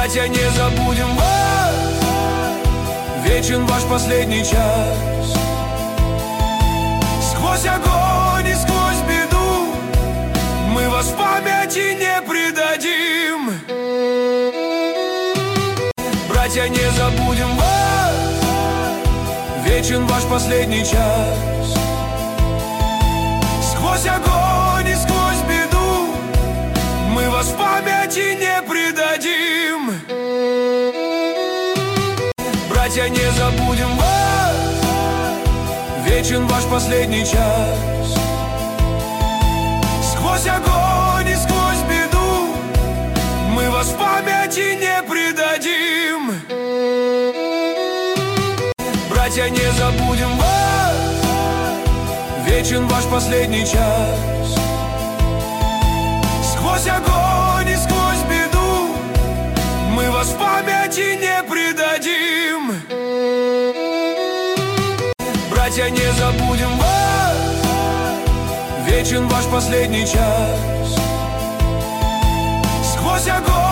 Братья, не забудем вас, вечен ваш последний час. Сквозь огонь и сквозь беду мы вас в памяти не предадим. Братья, не забудем вас, вечен ваш последний час. Сквозь огонь и сквозь беду мы вас в памяти не предадим. Братья, не забудем вас, вечен ваш последний час. Сквозь огонь и сквозь беду мы вас в памяти не предадим. Братья, не забудем вас, вечен ваш последний час. Сквозь огонь и сквозь беду мы вас в памяти не предадим. Братья, не забудем вас, вечен ваш последний час. Сквозь огонь